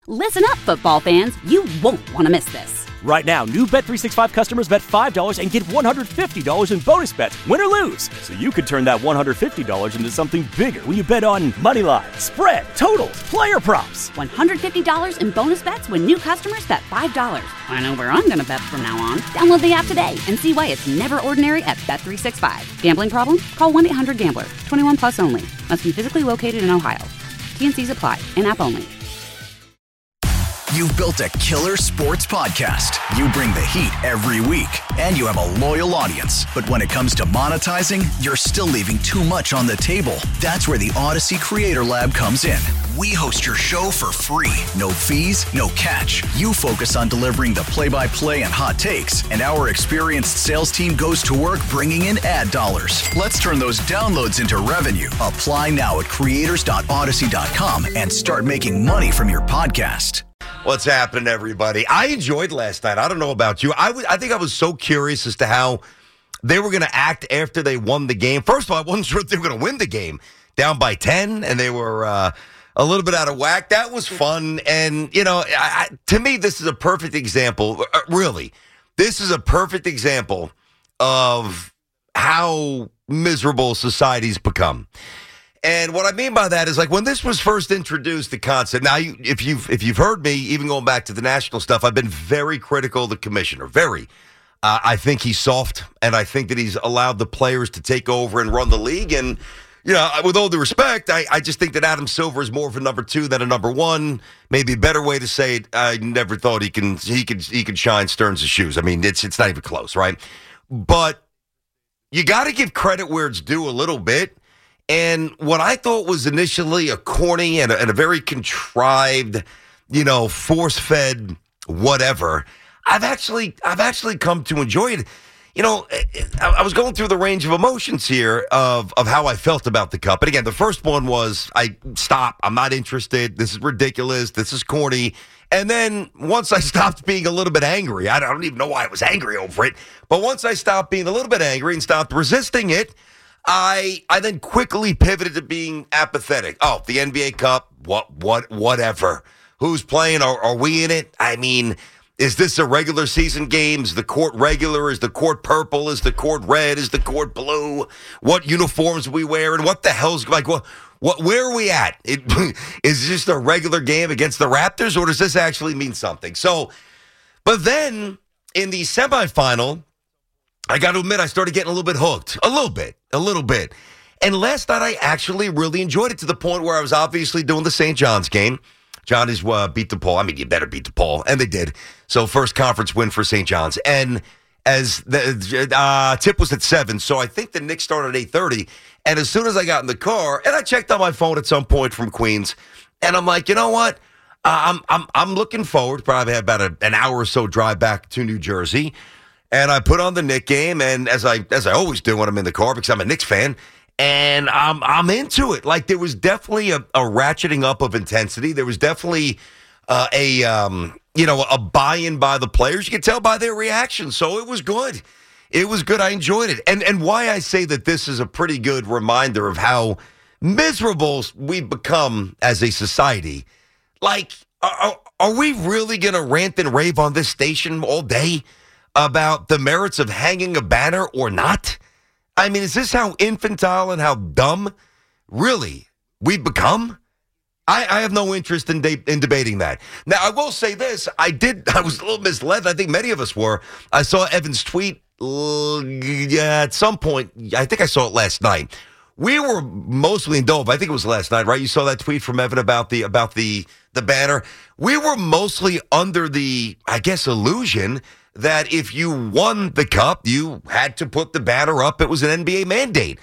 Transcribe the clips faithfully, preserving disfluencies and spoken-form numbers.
Listen up, football fans. You won't want to miss this. Right now, new Bet three sixty-five customers bet five dollars and get one hundred fifty dollars in bonus bets, win or lose. So you could turn that one hundred fifty dollars into something bigger when you bet on money line, spread, totals, player props. one hundred fifty dollars in bonus bets when new customers bet five dollars. I know where I'm going to bet from now on. Download the app today and see why it's never ordinary at Bet three sixty-five. Gambling problem? Call one eight hundred gambler. twenty-one plus only. Must be physically located in Ohio. T N Cs apply. In-app only. You've built a killer sports podcast. You bring the heat every week, and you have a loyal audience. But when it comes to monetizing, you're still leaving too much on the table. That's where the Odyssey Creator Lab comes in. We host your show for free. No fees, no catch. You focus on delivering the play-by-play and hot takes, and our experienced sales team goes to work bringing in ad dollars. Let's turn those downloads into revenue. Apply now at creators dot odyssey dot com and start making money from your podcast. What's happening, everybody? I enjoyed last night. I don't know about you. I, w- I think I was so curious as to how they were going to act after they won the game. First of all, I wasn't sure if they were going to win the game. Down by ten, and they were uh, a little bit out of whack. That was fun. And, you know, I, I, to me, this is a perfect example. Uh, really, this is a perfect example of how miserable society's become. And what I mean by that is, like, when this was first introduced, the concept. Now, you, if you've if you've heard me, even going back to the national stuff, I've been very critical of the commissioner. Very. Uh, I think he's soft, and I think that he's allowed the players to take over and run the league. And, you know, with all due respect, I, I just think that Adam Silver is more of a number two than a number one. Maybe a better way to say it. I never thought he can he could he could shine Stearns' shoes. I mean, it's it's not even close, right? But you got to give credit where it's due a little bit. And what I thought was initially a corny and a, and a very contrived, you know, force-fed whatever, I've actually I've actually come to enjoy it. You know, I, I was going through the range of emotions here of, of how I felt about the Cup. And again, the first one was, I stop, I'm not interested, this is ridiculous, this is corny. And then once I stopped being a little bit angry, I don't even know why I was angry over it, but once I stopped being a little bit angry and stopped resisting it, I I then quickly pivoted to being apathetic. Oh, the N B A Cup, what what whatever. Who's playing? Are, are we in it? I mean, is this a regular season game? Is the court regular? Is the court purple? Is the court red? Is the court blue? What uniforms are we wearing? What the hell's like? What what? Where are we at? It, is this just a regular game against the Raptors, or does this actually mean something? So, but then in the semifinal, I got to admit, I started getting a little bit hooked. A little bit. A little bit. And last night, I actually really enjoyed it to the point where I was obviously doing the Saint John's game. Johnny's uh, beat DePaul. I mean, you better beat DePaul. And they did. So first conference win for Saint John's. And as the uh, tip was at seven, so I think the Knicks started at eight thirty. And as soon as I got in the car, and I checked on my phone at some point from Queens, and I'm like, you know what? Uh, I'm I'm I'm looking forward. Probably have about a, an hour or so drive back to New Jersey. And I put on the Knicks game, and as I as I always do when I'm in the car because I'm a Knicks fan, and I'm I'm into it. Like, there was definitely a, a ratcheting up of intensity. There was definitely uh, a um, you know a buy-in by the players. You could tell by their reactions. So it was good. It was good. I enjoyed it. And and why I say that this is a pretty good reminder of how miserable we've become as a society. Like, are, are we really going to rant and rave on this station all day about the merits of hanging a banner or not? I mean, is this how infantile and how dumb, really, we've become? I, I have no interest in, de- in debating that. Now, I will say this. I did. I was a little misled. I think many of us were. I saw Evan's tweet uh, yeah, at some point. I think I saw it last night. We were mostly in Dove. I think it was last night, right? You saw that tweet from Evan about the about the the banner. We were mostly under the, I guess, illusion that if you won the Cup, you had to put the banner up. It was an N B A mandate.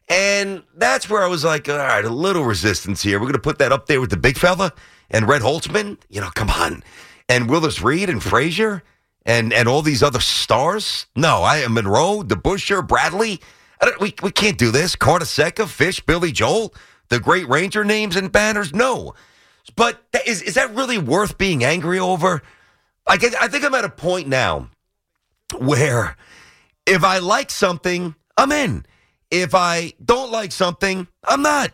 And that's where I was like, all right, a little resistance here. We're going to put that up there with the big fella and Red Holtzman. You know, come on. And Willis Reed and Frazier and, and all these other stars. No, I am Monroe, DeBusschere, Bradley. I don't, we, we can't do this. Carnesecca, Fish, Billy Joel, the great Ranger names and banners. No. But is, is that really worth being angry over? Like, I think I'm at a point now where if I like something, I'm in. If I don't like something, I'm not.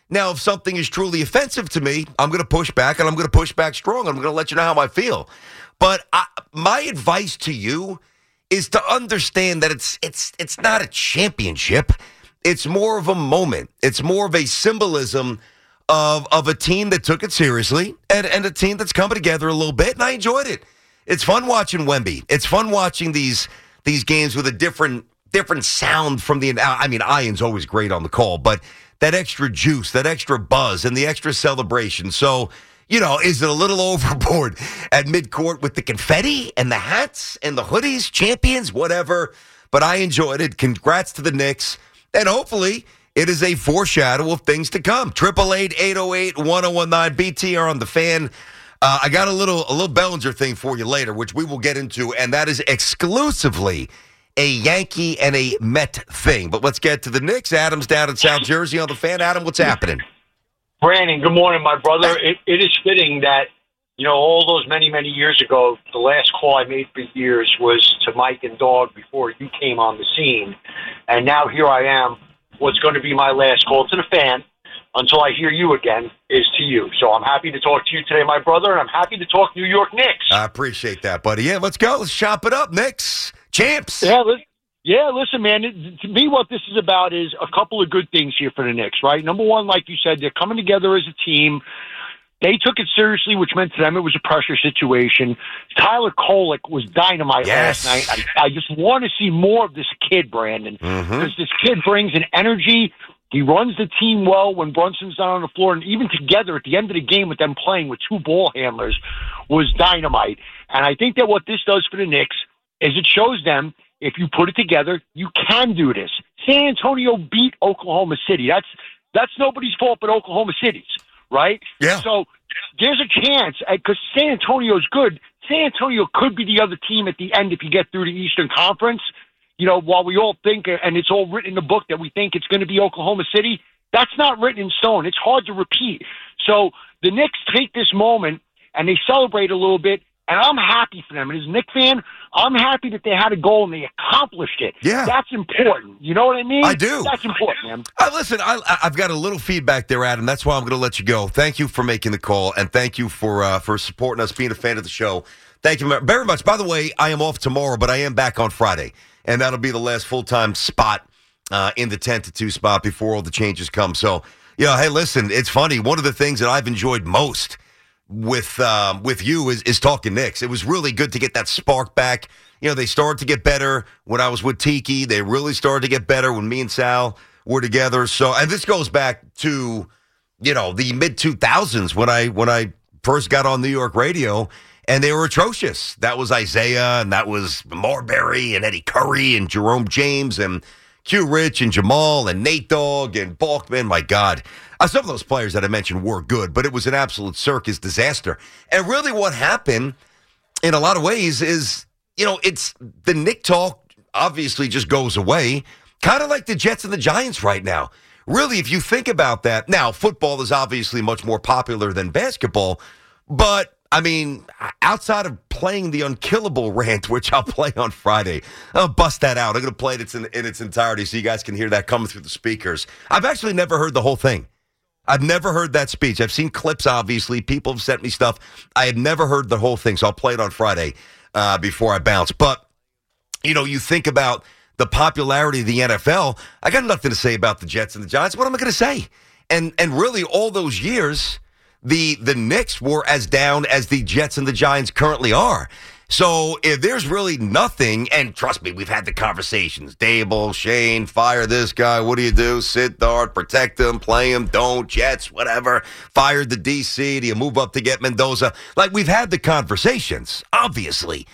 Now, if something is truly offensive to me, I'm going to push back, and I'm going to push back strong. I'm going to let you know how I feel. But I, my advice to you is to understand that it's it's it's not a championship. It's more of a moment. It's more of a symbolism of of a team that took it seriously and, and a team that's coming together a little bit, and I enjoyed it. It's fun watching Wemby. It's fun watching these these games with a different different sound from the. I mean, Ian's always great on the call, but that extra juice, that extra buzz, and the extra celebration. So, you know, is it a little overboard at midcourt with the confetti and the hats and the hoodies, champions, whatever? But I enjoyed it. Congrats to the Knicks. And hopefully it is a foreshadow of things to come. triple eight, eight oh eight, one oh one nine, B T R on the Fan. Uh, I got a little a little Bellinger thing for you later, which we will get into, and that is exclusively a Yankee and a Met thing. But let's get to the Knicks. Adam's down in South Jersey on the Fan. Adam, what's happening? Brandon, good morning, my brother. It, it is fitting that, you know, all those many, many years ago, the last call I made for years was to Mike and Dog before you came on the scene. And now here I am. What's going to be my last call to the Fan until I hear you again is to you. So I'm happy to talk to you today, my brother, and I'm happy to talk New York Knicks. I appreciate that, buddy. Yeah, let's go. Let's chop it up. Knicks, champs. Yeah, let's. Yeah, listen, man, it, to me what this is about is a couple of good things here for the Knicks, right? Number one, like you said, they're coming together as a team. They took it seriously, which meant to them it was a pressure situation. Tyler Kolek was dynamite yes. last night. I, I just want to see more of this kid, Brandon, because mm-hmm. this kid brings an energy. He runs the team well when Brunson's not on the floor, and even together at the end of the game with them playing with two ball handlers was dynamite. And I think that what this does for the Knicks is it shows them if you put it together, you can do this. San Antonio beat Oklahoma City. That's that's nobody's fault but Oklahoma City's, right? Yeah. So there's a chance, because San Antonio's good. San Antonio could be the other team at the end if you get through the Eastern Conference. You know, while we all think, and it's all written in the book, that we think it's going to be Oklahoma City, that's not written in stone. It's hard to repeat. So the Knicks take this moment, and they celebrate a little bit, and I'm happy for them. And as a Knicks fan, I'm happy that they had a goal and they accomplished it. Yeah. That's important. You know what I mean? I do. That's important, man. Uh, listen, I, I've got a little feedback there, Adam. That's why I'm going to let you go. Thank you for making the call, and thank you for uh, for supporting us, being a fan of the show. Thank you very much. By the way, I am off tomorrow, but I am back on Friday, and that'll be the last full-time spot uh, in the ten to two spot before all the changes come. So, you know, hey, listen, it's funny. One of the things that I've enjoyed most with um, with you is, is talking Knicks. It was really good to get that spark back. You know, they started to get better when I was with Tiki. They really started to get better when me and Sal were together. So, and this goes back to, you know, the mid two thousands when I when I first got on New York radio, and they were atrocious. That was Isaiah, and that was Marbury, and Eddie Curry, and Jerome James, and Q Rich, and Jamal, and Nate Dogg, and Balkman. My God. Uh, some of those players that I mentioned were good, but it was an absolute circus disaster. And really what happened in a lot of ways is, you know, it's the Knick talk obviously just goes away, kind of like the Jets and the Giants right now. Really, if you think about that, now football is obviously much more popular than basketball, but I mean, outside of playing the Unkillable rant, which I'll play on Friday, I'll bust that out. I'm going to play it its in, in its entirety so you guys can hear that coming through the speakers. I've actually never heard the whole thing. I've never heard that speech. I've seen clips, obviously. People have sent me stuff. I have never heard the whole thing, so I'll play it on Friday uh, before I bounce. But, you know, you think about the popularity of the N F L, I got nothing to say about the Jets and the Giants. What am I going to say? And and really, all those years, the the Knicks were as down as the Jets and the Giants currently are. So if there's really nothing, and trust me, we've had the conversations. Dable, Shane, fire this guy. What do you do? Sit Dart, protect him, play him, don't, Jets, whatever. Fired the D C. Do you move up to get Mendoza? Like, we've had the conversations, obviously.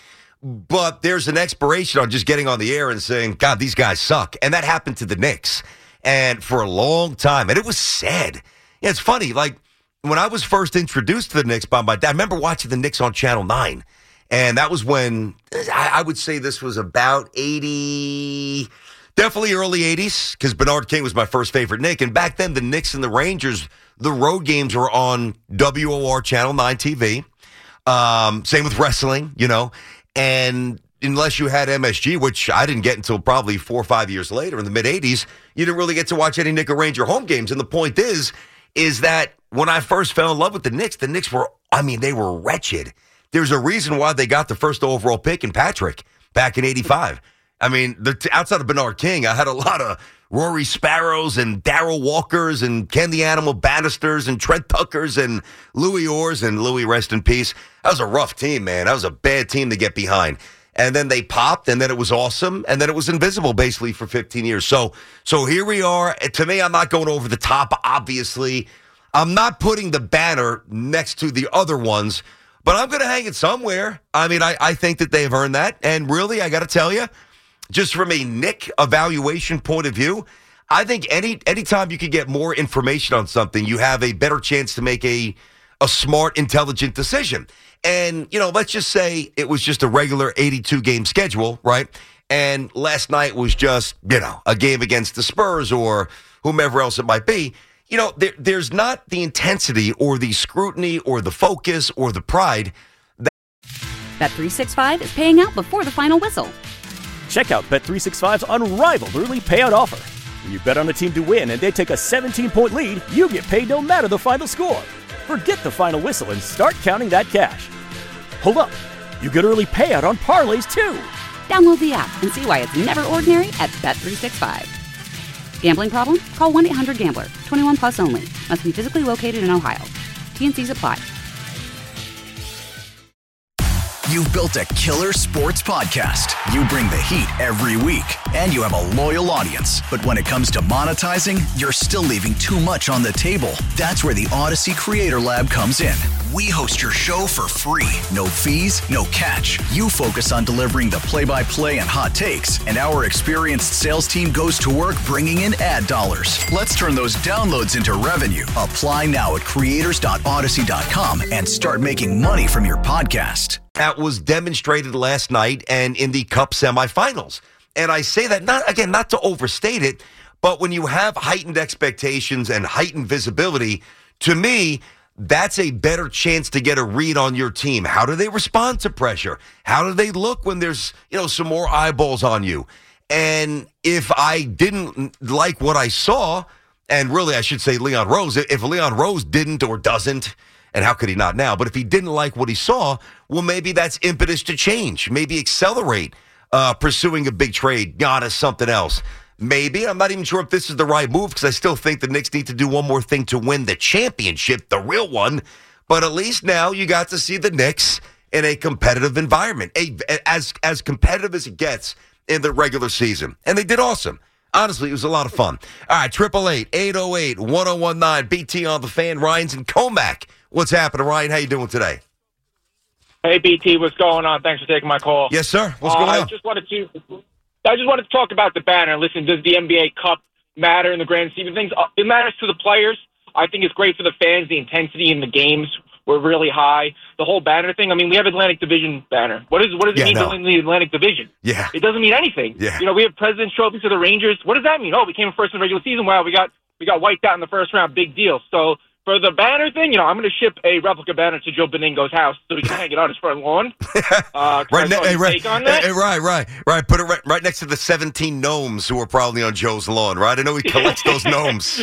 But there's an expiration on just getting on the air and saying, God, these guys suck. And that happened to the Knicks. And for a long time. And it was sad. Yeah, it's funny. Like, when I was first introduced to the Knicks by my dad, I remember watching the Knicks on Channel nine. And that was when, I would say this was about eighty, definitely early eighties, because Bernard King was my first favorite Knick. And back then, the Knicks and the Rangers, the road games were on W O R Channel nine T V. Um, same with wrestling, you know. And unless you had M S G, which I didn't get until probably four or five years later in the mid-eighties, you didn't really get to watch any Knick or Ranger home games. And the point is, is that when I first fell in love with the Knicks, the Knicks were, I mean, they were wretched. There's a reason why they got the first overall pick in Patrick back in eighty-five. I mean, the, outside of Bernard King, I had a lot of Rory Sparrows and Darryl Walkers and Ken the Animal Bannisters and Trent Tuckers and Louis Orrs and Louis, rest in peace. That was a rough team, man. That was a bad team to get behind. And then they popped, and then it was awesome, and then it was invisible basically for fifteen years. So, so here we are. To me, I'm not going over the top, obviously. I'm not putting the banner next to the other ones, but I'm going to hang it somewhere. I mean, I, I think that they've earned that. And really, I got to tell you, just from a Knick evaluation point of view, I think any anytime you can get more information on something, you have a better chance to make a a smart, intelligent decision. And, you know, let's just say it was just a regular eighty-two game schedule, right? And last night was just, you know, a game against the Spurs or whomever else it might be. You know, there, there's not the intensity or the scrutiny or the focus or the pride. That- Bet three sixty-five is paying out before the final whistle. Check out Bet three sixty-five's unrivaled early payout offer. When you bet on a team to win and they take a seventeen-point lead, you get paid no matter the final score. Forget the final whistle and start counting that cash. Hold up. You get early payout on parlays, too. Download the app and see why it's never ordinary at Bet three sixty-five. Gambling problem? Call one eight hundred gambler. twenty-one plus only. Must be physically located in Ohio. T N Cs apply. You've built a killer sports podcast. You bring the heat every week, and you have a loyal audience. But when it comes to monetizing, you're still leaving too much on the table. That's where the Odyssey Creator Lab comes in. We host your show for free. No fees, no catch. You focus on delivering the play-by-play and hot takes, and our experienced sales team goes to work bringing in ad dollars. Let's turn those downloads into revenue. Apply now at creators dot odyssey dot com and start making money from your podcast. That was demonstrated last night and in the Cup semifinals. And I say that, not again, not to overstate it, but when you have heightened expectations and heightened visibility, to me, that's a better chance to get a read on your team. How do they respond to pressure? How do they look when there's, you know, some more eyeballs on you? And if I didn't like what I saw, and really I should say Leon Rose, if Leon Rose didn't or doesn't, and how could he not now? But if he didn't like what he saw, well, maybe that's impetus to change. Maybe accelerate uh, pursuing a big trade, Giannis, something else. Maybe. I'm not even sure if this is the right move because I still think the Knicks need to do one more thing to win the championship, the real one. But at least now you got to see the Knicks in a competitive environment, a, as, as competitive as it gets in the regular season. And they did awesome. Honestly, it was a lot of fun. All right, triple eight, eight oh eight, one oh one nine, B T on the Fan, Ryan's in Comac. What's happening, Ryan? How you doing today? Hey, B T, what's going on? Thanks for taking my call. Yes, sir. What's uh, going on? I just wanted to, I just wanted to talk about the banner. Listen, does the N B A Cup matter in the grand scheme of things? Uh, it matters to the players. I think it's great for the fans. The intensity in the games were really high. The whole banner thing. I mean, we have Atlantic Division banner. What is what does it Yeah, mean no. to win the Atlantic Division? Yeah. It doesn't mean anything. Yeah. You know, we have President's Trophy to the Rangers. What does that mean? Oh, we came in first in the regular season. Wow, we got we got wiped out in the first round. Big deal. So. For the banner thing, you know, I'm going to ship a replica banner to Joe Beningo's house so he can hang it on his front lawn. Uh, right, ne- hey, right, take on that? hey, right, right, right. Put it right, right next to the seventeen gnomes who are probably on Joe's lawn, right? I know he collects those gnomes.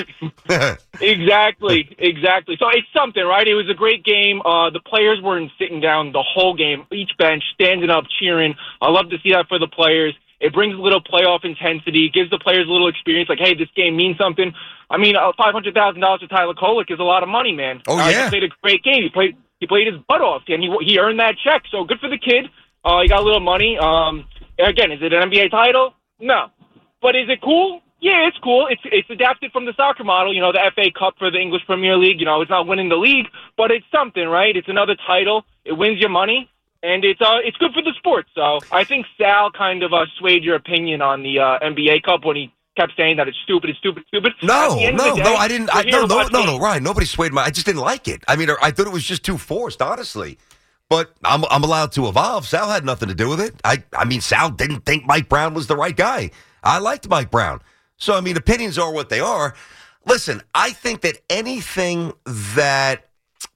Exactly, exactly. So it's something, right? It was a great game. Uh, the players weren't sitting down the whole game. Each bench standing up, cheering. I love to see that for the players. It brings a little playoff intensity, gives the players a little experience, like, hey, this game means something. I mean, uh, five hundred thousand dollars to Tyler Kolek is a lot of money, man. Oh, uh, yeah. He played a great game. He played he played his butt off, and he he earned that check. So good for the kid. Uh, he got a little money. Um, again, is it an N B A title? No. But is it cool? Yeah, it's cool. It's it's adapted from the soccer model, you know, the F A Cup for the English Premier League. You know, it's not winning the league, but it's something, right? It's another title. It wins your money. And it's uh, it's good for the sport. So I think Sal kind of uh, swayed your opinion on the uh, N B A Cup when he kept saying that it's stupid, it's stupid, it's stupid. No, At the end no, of the day, no, I didn't. I, we're no, here no, watching- no, no, Ryan. Nobody swayed my. I just didn't like it. I mean, I thought it was just too forced, honestly. But I'm I'm allowed to evolve. Sal had nothing to do with it. I I mean, Sal didn't think Mike Brown was the right guy. I liked Mike Brown. So I mean, opinions are what they are. Listen, I think that anything that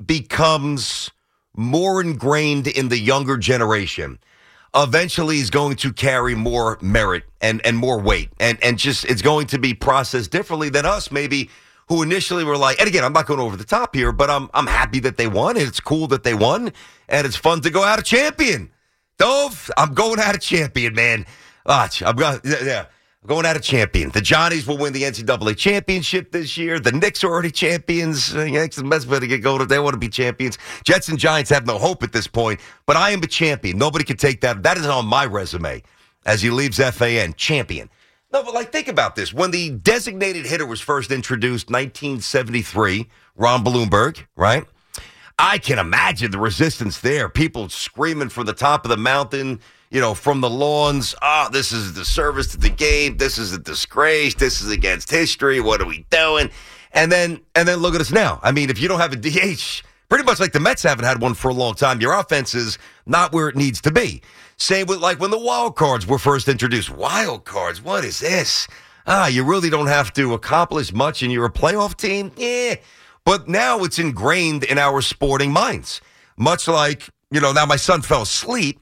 becomes more ingrained in the younger generation eventually is going to carry more merit and, and more weight. And, and just it's going to be processed differently than us, maybe, who initially were like, and again, I'm not going over the top here, but I'm I'm happy that they won, and it's cool that they won, and it's fun to go out a champion. Dove, I'm going out a champion, man. Watch, I'm going, yeah, I'm going out a champion. The Johnnies will win the N C double A championship this year. The Knicks are already champions. Yanks and Mets better get going if they want to be champions. Jets and Giants have no hope at this point, but I am a champion. Nobody can take that. That is on my resume as he leaves F A N, champion. No, but like, think about this. When the designated hitter was first introduced, nineteen seventy-three, Ron Blomberg, right? I can imagine the resistance there. People screaming from the top of the mountain, you know, from the lawns. Oh, this is a disservice to the game. This is a disgrace. This is against history. What are we doing? And then, and then look at us now. I mean, if you don't have a D H, pretty much like the Mets haven't had one for a long time, your offense is not where it needs to be. Same with like when the wild cards were first introduced. Wild cards, what is this? Ah, you really don't have to accomplish much and you're a playoff team? Yeah. But now it's ingrained in our sporting minds. Much like, you know, now my son fell asleep,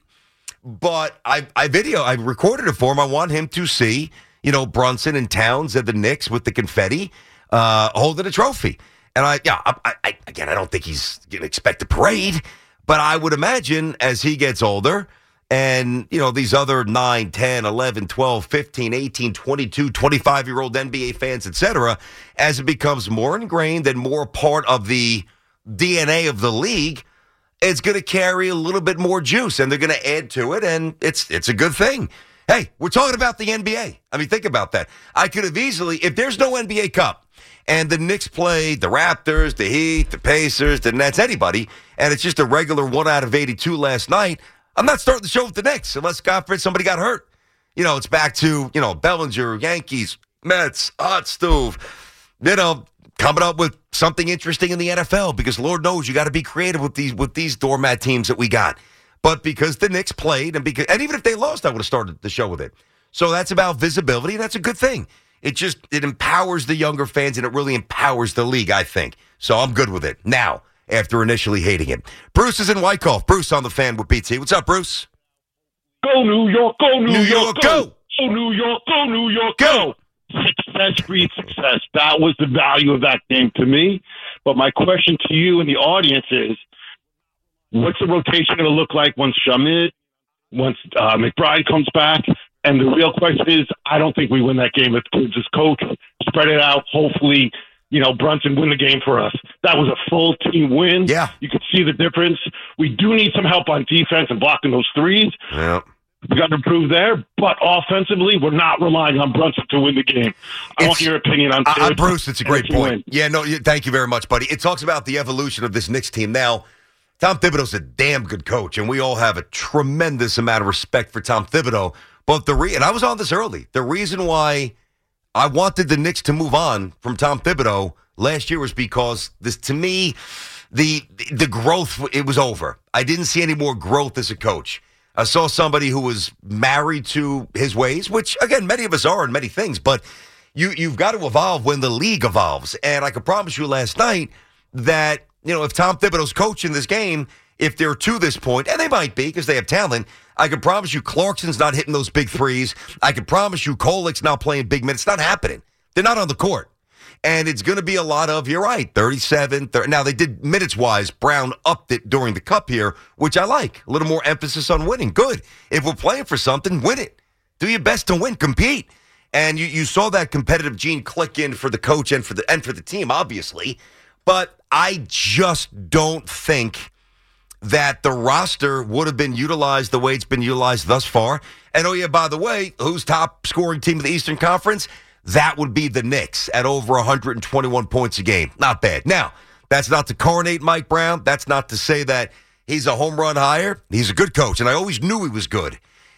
but I, I video, I recorded it for him. I want him to see, you know, Brunson and Towns and the Knicks with the confetti uh, holding a trophy. And I, yeah, I, I, again, I don't think he's going to expect a parade, but I would imagine as he gets older and, you know, these other nine, ten, eleven, twelve, fifteen, eighteen, twenty-two, twenty-five-year-old N B A fans, et cetera, as it becomes more ingrained and more part of the D N A of the league, it's going to carry a little bit more juice, and they're going to add to it, and it's it's a good thing. Hey, we're talking about the N B A. I mean, think about that. I could have easily, if there's no N B A Cup, and the Knicks play the Raptors, the Heat, the Pacers, the Nets, anybody, and it's just a regular one out of eighty-two last night, I'm not starting the show with the Knicks unless, God forbid, somebody got hurt. You know, it's back to, you know, Bellinger, Yankees, Mets, Hot Stove, you know, coming up with something interesting in the N F L because Lord knows you got to be creative with these with these doormat teams that we got. But because the Knicks played, and because and even if they lost, I would have started the show with it. So that's about visibility, and that's a good thing. It just, it empowers the younger fans, and it really empowers the league, I think. So I'm good with it now, after initially hating it. Bruce is in Wyckoff. Bruce on the Fan with B T. What's up, Bruce? Go New York, go New, New York, York, go. go! Go New York, go New York, go! Success breeds success. That was the value of that game to me. But my question to you and the audience is, what's the rotation going to look like once Shamit, once uh, McBride comes back? And the real question is, I don't think we win that game if Gibbs is coach. Spread it out. Hopefully, you know, Brunson win the game for us. That was a full team win. Yeah. You could see the difference. We do need some help on defense and blocking those threes. Yeah. We got to improve there. But offensively, we're not relying on Brunson to win the game. I It's- want your opinion on Uh, uh, Tibbs Bruce, it's a great and if we point. win. Yeah, no, you- thank you very much, buddy. It talks about the evolution of this Knicks team. Now, Tom Thibodeau's a damn good coach, and we all have a tremendous amount of respect for Tom Thibodeau. But the re- and I was on this early. The reason why I wanted the Knicks to move on from Tom Thibodeau last year was because this, to me, the the growth, it was over. I didn't see any more growth as a coach. I saw somebody who was married to his ways, which, again, many of us are in many things, but you, you've got to evolve when the league evolves. And I could promise you last night that, you know, if Tom Thibodeau's coaching this game, if they're to this point, and they might be because they have talent, I can promise you Clarkson's not hitting those big threes. I can promise you Kolik's not playing big minutes. It's not happening. They're not on the court. And it's going to be a lot of, you're right, thirty-seven. thirty Now, they did minutes-wise. Brown upped it during the cup here, which I like. A little more emphasis on winning. Good. If we're playing for something, win it. Do your best to win. Compete. And you, you saw that competitive gene click in for the coach and for the and for the team, obviously. But I just don't think that the roster would have been utilized the way it's been utilized thus far. And, oh, yeah, by the way, who's top scoring team of the Eastern Conference? That would be the Knicks at over one hundred twenty-one points a game. Not bad. Now, that's not to coronate Mike Brown. That's not to say that he's a home run hire. He's a good coach, and I always knew he was good.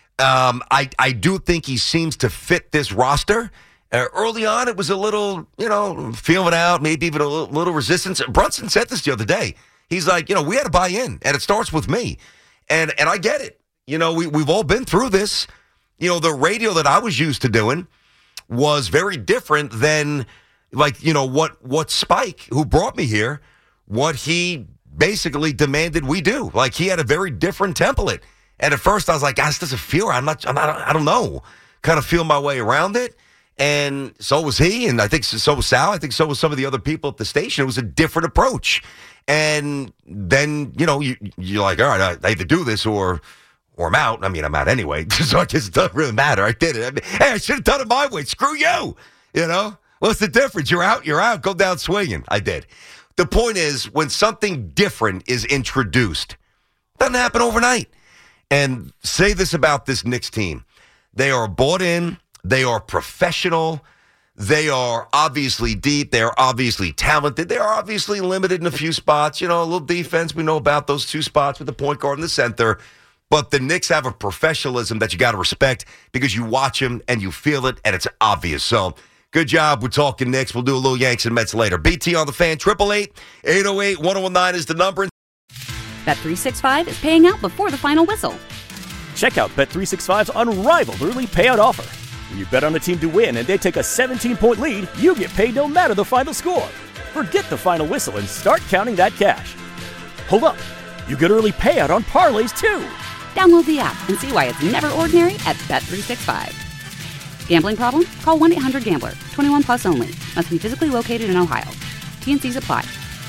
Um, I, I do think he seems to fit this roster. Uh, early on, it was a little, you know, feeling out, maybe even a little, little resistance. Brunson said this the other day. He's like, you know, we had to buy in, and it starts with me. And and I get it. You know, we, we've all been through this. You know, the radio that I was used to doing was very different than, like, you know, what, what Spike, who brought me here, what he basically demanded we do. Like, he had a very different template. And at first I was like, gosh, this doesn't feel right. I'm not, I'm not, I don't know. Kind of feel my way around it. And so was he, and I think so was Sal. I think so was some of the other people at the station. It was a different approach. And then, you know, you, you're like, all right, I either do this or or I'm out. I mean, I'm out anyway, so I guess it doesn't really matter. I did it. I mean, hey, I should have done it my way. Screw you. You know? What's the difference? You're out, you're out. Go down swinging. I did. The point is, when something different is introduced, it doesn't happen overnight. And say this about this Knicks team. They are bought in. They are professional. They are obviously deep. They are obviously talented. They are obviously limited in a few spots. You know, a little defense. We know about those two spots with the point guard and the center. But the Knicks have a professionalism that you got to respect because you watch them and you feel it, and it's obvious. So, good job. We're talking Knicks. We'll do a little Yanks and Mets later. B T on the Fan. eight eight eight, eight oh eight, one oh one nine is the number. Bet three sixty-five is paying out before the final whistle. Check out Bet three sixty-five's unrivaled early payout offer. When you bet on a team to win and they take a seventeen-point lead, you get paid no matter the final score. Forget the final whistle and start counting that cash. Hold up. You get early payout on parlays, too. Download the app and see why it's never ordinary at Bet three sixty-five. Gambling problem? Call one eight hundred gambler. twenty-one plus only. Must be physically located in Ohio. T and C's apply.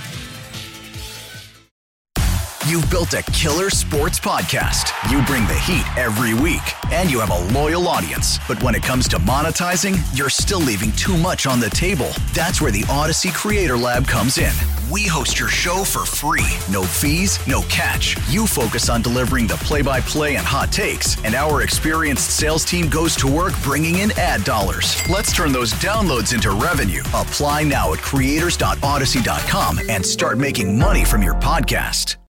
You've built a killer sports podcast. You bring the heat every week, and you have a loyal audience. But when it comes to monetizing, you're still leaving too much on the table. That's where the Odyssey Creator Lab comes in. We host your show for free. No fees, no catch. You focus on delivering the play-by-play and hot takes, and our experienced sales team goes to work bringing in ad dollars. Let's turn those downloads into revenue. Apply now at creators dot odyssey dot com and start making money from your podcast.